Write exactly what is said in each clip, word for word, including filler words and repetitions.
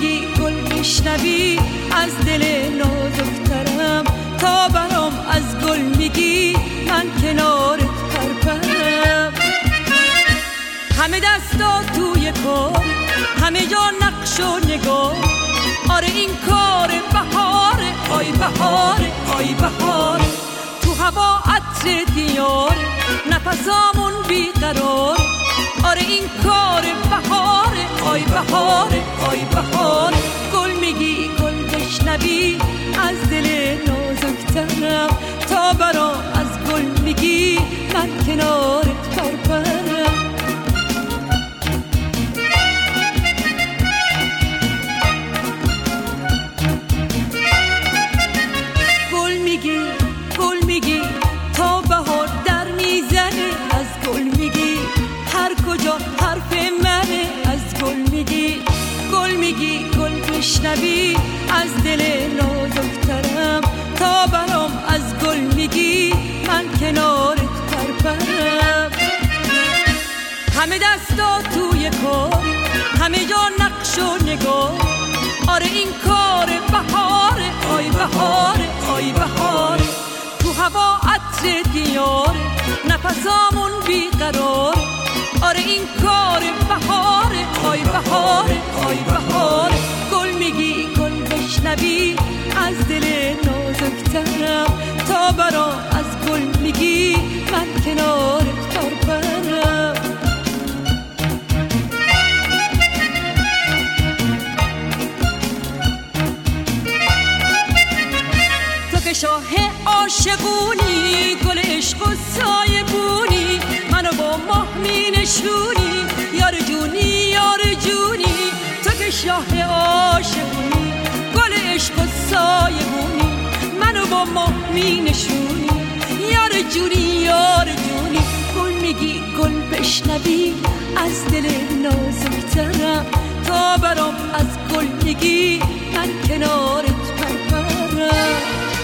میگی گل بشنوی از دل نازکترم، تا برام از گل میگی من کنارت پرپرم. همه دستا توی کار، همه جا نقش و نگاه، آره این کار بهاره، آی بهاره، آی بهاره. تو هوا عطر دیاره، نفسامون بیقراره، آره این کار بهاره، آی بهاره، آی بهاره. گل میگی گل بشنوی از دل نازکترم، تا برام از گل میگی من کنارت پرپرم. گل میگی گل میگی تا بهار در میزنه، از گل میگی هر کجا حرف منه، از گل میگی. گل میگی گل بشنوی از دل نازکترم، تا برام از گل میگی من کنارت پرپرم. همه دستا توی کار، همه جا نقش و نگاه، آره این کار بهاره، آی بهاره، آی بهاره. تو هوا عطر دیاره، نفسامون بیقراره، آره این کار بهاره، آی بهاره، آی بهاره. گل میگی گل بشنوی از دل نازکترم، تا برام از گل میگی من کنارت پرپرم. تو که شاه عاشقونی، گل عشق و سایه بونی، منو با ماه می نشونی، یار جونی یار جونی. تو که شاه عاشقونی، گل عشق و سایه بونی، منو با ماه می نشونی، یار جونی یار جونی. گل میگی گل بشنوی از دل نازکترم، تا برام از گل میگی من کنارت پرپرم.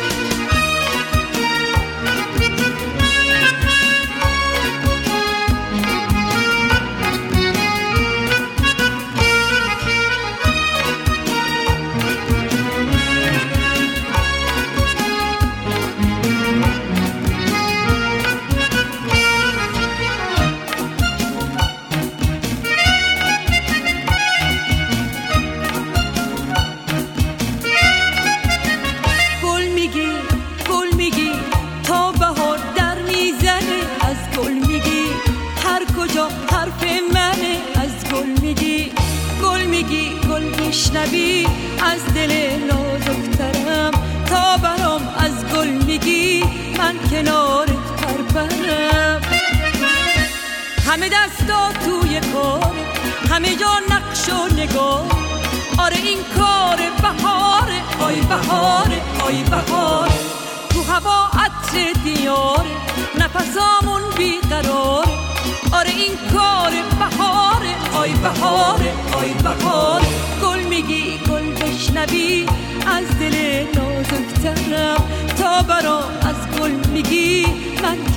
بشنوی از دل نازکترم، تا برام از گل میگی من کنارت پرپرم. همه دستا توی کار، همه جا نقش و نگاه، آره این کار بهاره، آی بهاره، آی بهاره. تو هوا عطر دیاره، نفسامون بیقراره، آره این کار بهاره، آی بهاره، آی بهاره. گل میگی گل بشنوی از دل نازکترم، تا برام از گل میگی من